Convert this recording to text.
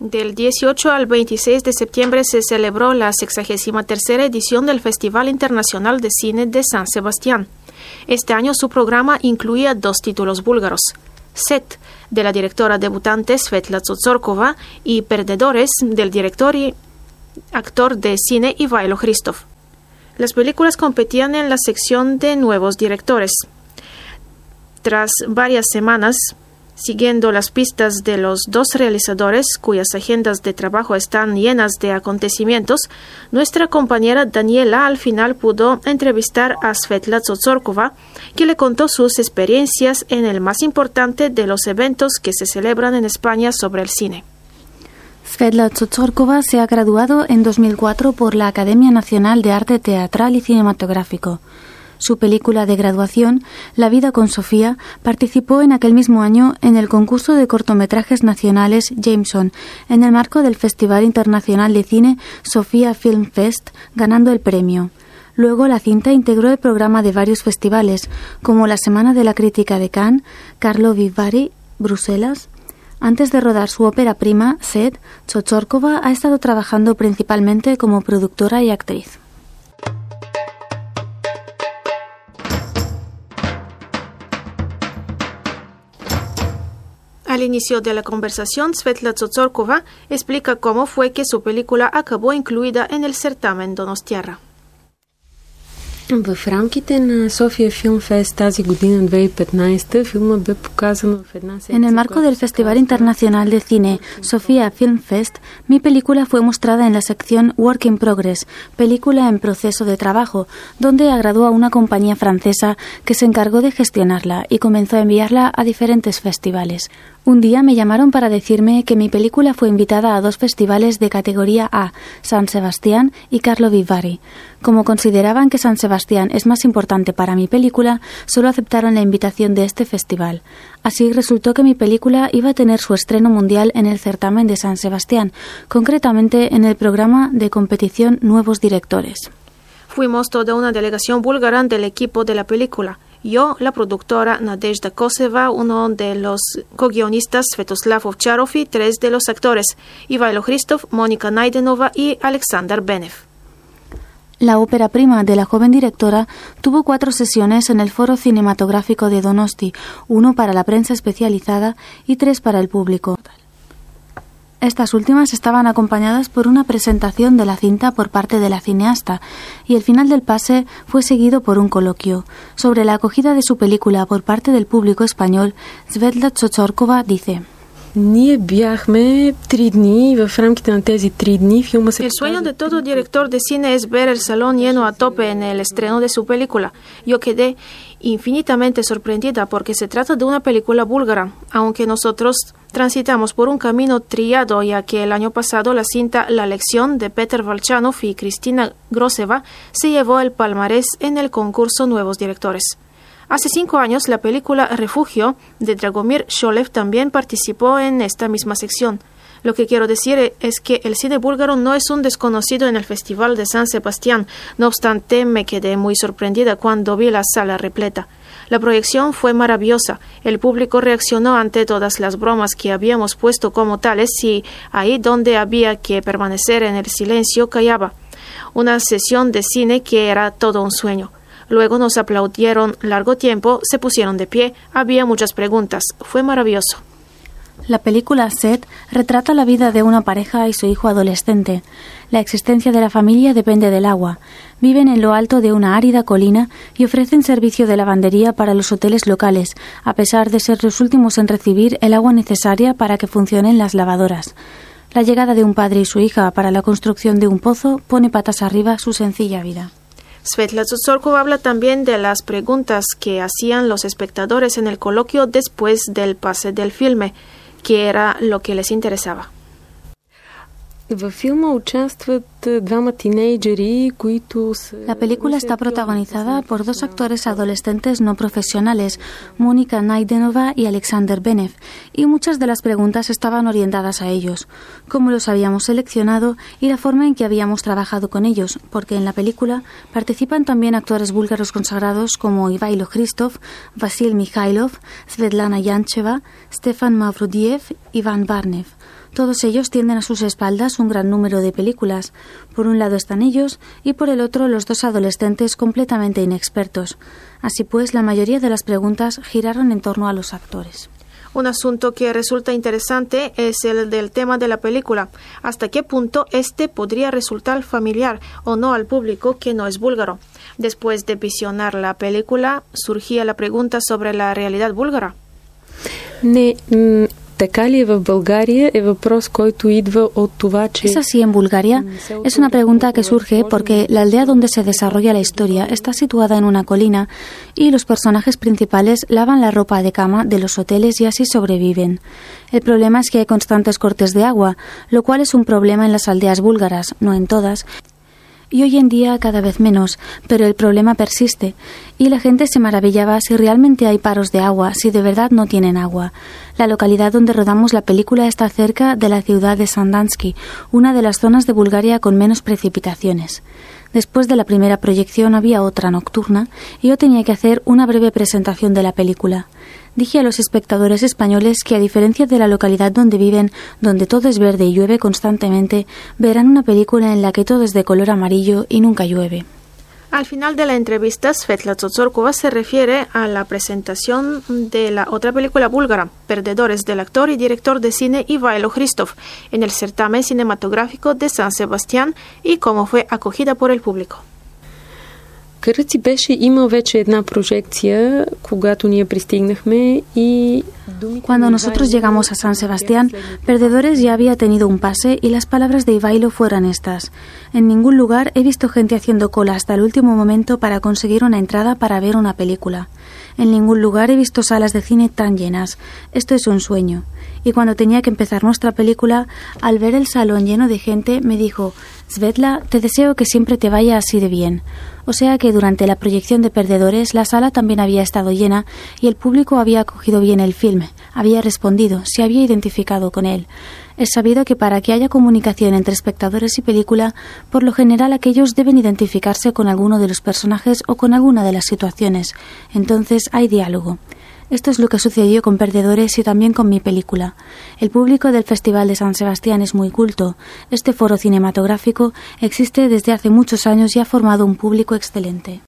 Del 18 al 26 de septiembre se celebró la 63ª edición del Festival Internacional de Cine de San Sebastián. Este año su programa incluía 2 títulos búlgaros: Set, de la directora debutante Svetla Tsotzorkova, y Perdedores, del director y actor de cine Ivailo Hristov. Las películas competían en la sección de nuevos directores. Tras varias semanas, siguiendo las pistas de los 2 realizadores, cuyas agendas de trabajo están llenas de acontecimientos, nuestra compañera Daniela al final pudo entrevistar a Svetla Tsotzorkova, que le contó sus experiencias en el más importante de los eventos que se celebran en España sobre el cine. Svetla Tsotzorkova se ha graduado en 2004 por la Academia Nacional de Arte Teatral y Cinematográfico. Su película de graduación, La vida con Sofía, participó en aquel mismo año en el concurso de cortometrajes nacionales Jameson, en el marco del Festival Internacional de Cine Sofía Film Fest, ganando el premio. Luego la cinta integró el programa de varios festivales, como la Semana de la Crítica de Cannes, Karlovy Vary, Bruselas. Antes de rodar su ópera prima, Set, Tsotzorkova ha estado trabajando principalmente como productora y actriz. Al inicio de la conversación, Svetla Tsotzorkova explica cómo fue que su película acabó incluida en el certamen Donostiarra. В рамките на София Film Fest тази година, 2015, филмът бе показан в една секция. En el marco del Festival Internacional de Cine Sofía Film Fest, mi película fue mostrada en la sección Work in Progress, película en proceso de trabajo, donde agradó a una compañía francesa que se encargó de gestionarla y comenzó a enviarla a diferentes festivales. Un día me llamaron para decirme que mi película fue invitada a 2 festivales de categoría A, San Sebastián y Karlovy Vary. Como consideraban que San Sebastián es más importante para mi película, solo aceptaron la invitación de este festival. Así resultó que mi película iba a tener su estreno mundial en el certamen de San Sebastián, concretamente en el programa de competición Nuevos Directores. Fuimos toda una delegación búlgara del equipo de la película. Yo, la productora Nadezhda Koseva, uno de los co-guionistas Svetoslav Ovcharov y 3 de los actores, Ivailo Hristov, Mónica Naidenova y Alexander Benev. La ópera prima de la joven directora tuvo 4 sesiones en el Foro Cinematográfico de Donosti, 1 para la prensa especializada y 3 para el público. Estas últimas estaban acompañadas por una presentación de la cinta por parte de la cineasta y el final del pase fue seguido por un coloquio. Sobre la acogida de su película por parte del público español, Svetla Tsotzorkova dice: Ние бяхме 3 дни и в рамките на тези 3 дни филма се... El sueño de todo director de cine es ver el salón lleno a tope en el estreno de su película. Yo quedé infinitamente sorprendida porque se trata de una película búlgara, aunque nosotros transitamos por un camino trillado, ya que el año pasado la cinta La lección de Peter Volchanov y Kristina Groseva se llevó el palmarés en el concurso Nuevos Directores. Hace 5 años, la película Refugio de Dragomir Sholev también participó en esta misma sección. Lo que quiero decir es que el cine búlgaro no es un desconocido en el Festival de San Sebastián. No obstante, me quedé muy sorprendida cuando vi la sala repleta. La proyección fue maravillosa. El público reaccionó ante todas las bromas que habíamos puesto como tales y ahí donde había que permanecer en el silencio callaba. Una sesión de cine que era todo un sueño. Luego nos aplaudieron largo tiempo, se pusieron de pie, había muchas preguntas. Fue maravilloso. La película Set retrata la vida de una pareja y su hijo adolescente. La existencia de la familia depende del agua. Viven en lo alto de una árida colina y ofrecen servicio de lavandería para los hoteles locales, a pesar de ser los últimos en recibir el agua necesaria para que funcionen las lavadoras. La llegada de un padre y su hija para la construcción de un pozo pone patas arriba su sencilla vida. Svetla Tsotzorkova habla también de las preguntas que hacían los espectadores en el coloquio después del pase del filme, que era lo que les interesaba. La película está protagonizada por 2 actores adolescentes no profesionales, Mónica Naidenova y Alexander Benev, y muchas de las preguntas estaban orientadas a ellos, cómo los habíamos seleccionado y la forma en que habíamos trabajado con ellos, porque en la película participan también actores búlgaros consagrados como Ivailo Hristov, Vasil Mikhailov, Svetlana Yancheva, Stefan Mavrodiev y Ivan Barnev. Todos ellos tienden a sus espaldas un gran número de películas. Por un lado están ellos y por el otro los dos adolescentes completamente inexpertos. Así pues, la mayoría de las preguntas giraron en torno a los actores. Un asunto que resulta interesante es el del tema de la película. ¿Hasta qué punto este podría resultar familiar o no al público que no es búlgaro? Después de visionar la película, surgía la pregunta sobre la realidad búlgara. ¿Es así en Bulgaria? Es una pregunta que surge porque la aldea donde se desarrolla la historia está situada en una colina y los personajes principales lavan la ropa de cama de los hoteles y así sobreviven. El problema es que hay constantes cortes de agua, lo cual es un problema en las aldeas búlgaras, no en todas, y hoy en día cada vez menos, pero el problema persiste, y la gente se maravillaba si realmente hay paros de agua, si de verdad no tienen agua. La localidad donde rodamos la película está cerca de la ciudad de Sandanski, una de las zonas de Bulgaria con menos precipitaciones. Después de la primera proyección había otra nocturna, y yo tenía que hacer una breve presentación de la película. Dije a los espectadores españoles que, a diferencia de la localidad donde viven, donde todo es verde y llueve constantemente, verán una película en la que todo es de color amarillo y nunca llueve. Al final de la entrevista, Svetla Tzotzorkova se refiere a la presentación de la otra película búlgara, Perdedores, del actor y director de cine Ivailo Hristov, en el certamen cinematográfico de San Sebastián y cómo fue acogida por el público. Кърци беше имал вече една прожекция, когато ние пристигнахме и... Cuando nosotros llegamos a San Sebastián, Perdedores ya había tenido un pase y las palabras de Ivailo fueron estas. En ningún lugar he visto gente haciendo cola hasta el último momento para conseguir una entrada para ver una película. En ningún lugar he visto salas de cine tan llenas. Esto es un sueño. Y cuando tenía que empezar nuestra película, al ver el salón lleno de gente, me dijo: Svetla, te deseo que siempre te vaya así de bien. O sea que durante la proyección de Perdedores, la sala también había estado llena y el público había acogido bien el filme, había respondido, se había identificado con él. Es sabido que para que haya comunicación entre espectadores y película, por lo general aquellos deben identificarse con alguno de los personajes o con alguna de las situaciones. Entonces hay diálogo. Esto es lo que sucedió con Perdedores y también con mi película. El público del Festival de San Sebastián es muy culto. Este foro cinematográfico existe desde hace muchos años y ha formado un público excelente.